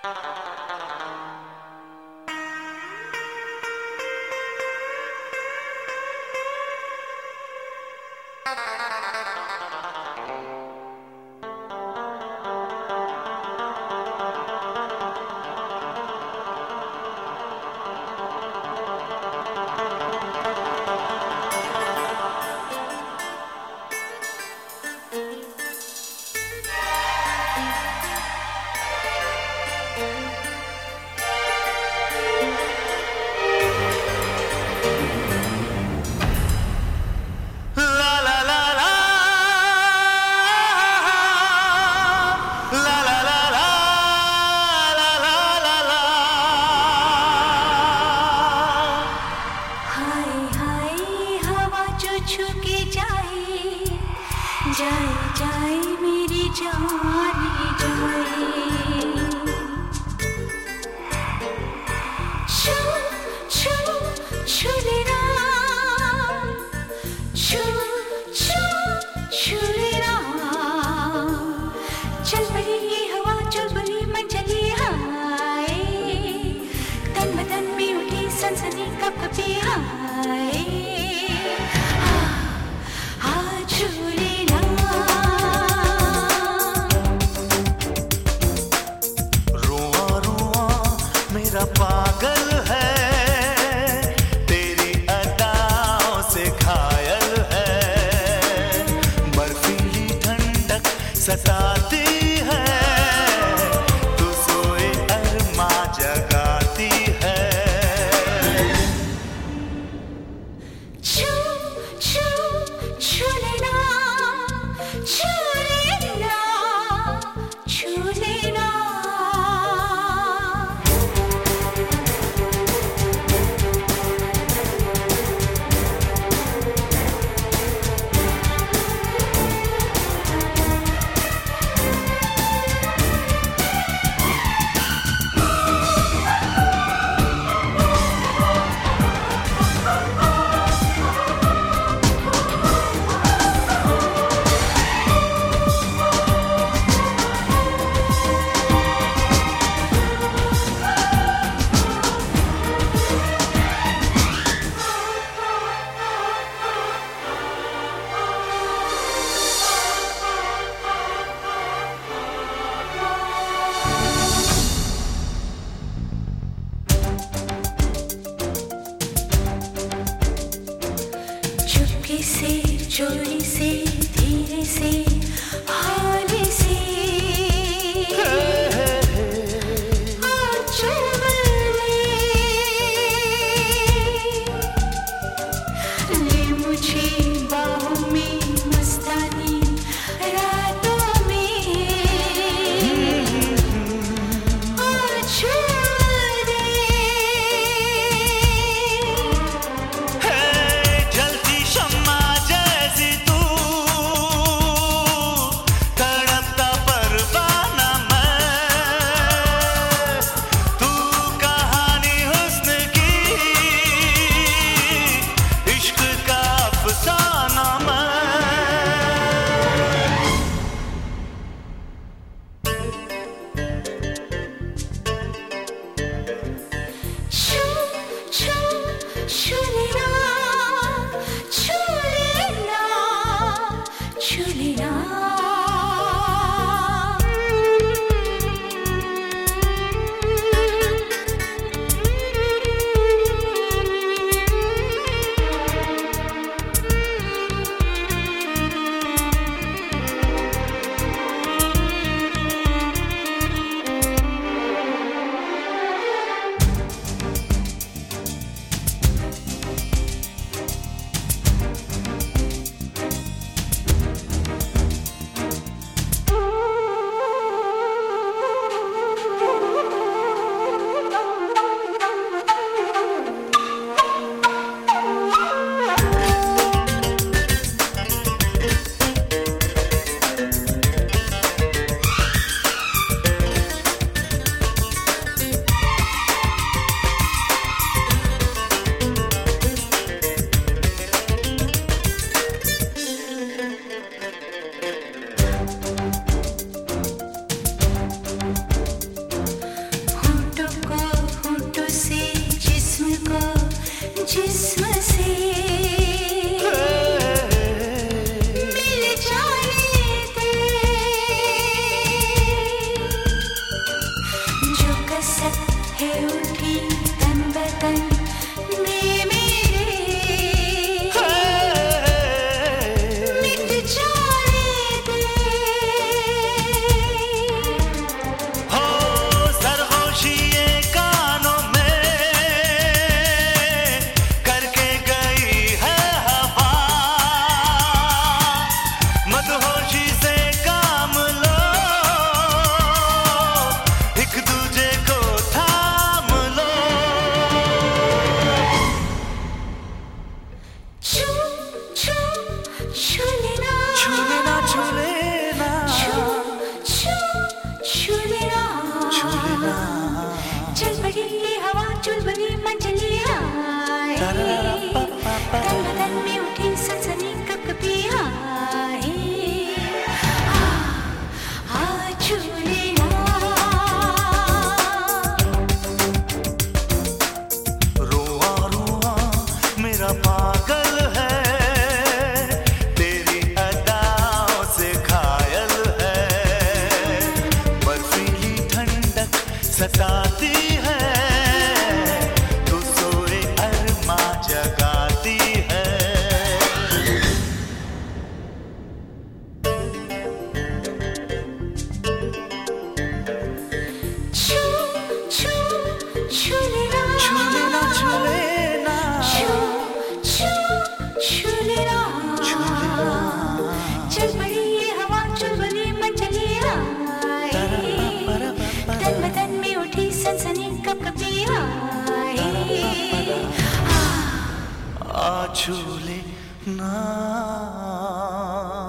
जाए जाए मेरी जान जाए, छू छू छू लेना, छू छू छू लेना, चल पड़ी ये हवा चल पड़ी मन चली हाय, तन बदन में उठी सनसनी कप कपी हाय, हाँ छू लेना। रुआ रुआ मेरा पागल है, तेरी अदाओं से घायल है, बर्फीली ठंडक सताती है, तू सोए अरमा जगाती है। छू छू छू लेना, छू लेना, छू लेना। चुपके से चोरी से धीरे से हाले से आंचल ले मुझे बाहों में मस्तानी रातों में छोड़ दे। जलती शम्मा जैसी तू, तड़पता परवाना मैं, तू कहानी हुस्न की, इश्क का अफसाना मैं। छू छू छू लेना, छू लेना, छू लेना। चल पड़ी ये हवा चुलबुली मन चली हाय, तन बदन में उठी सनसनी कपकपी हाय, आ छू ले ना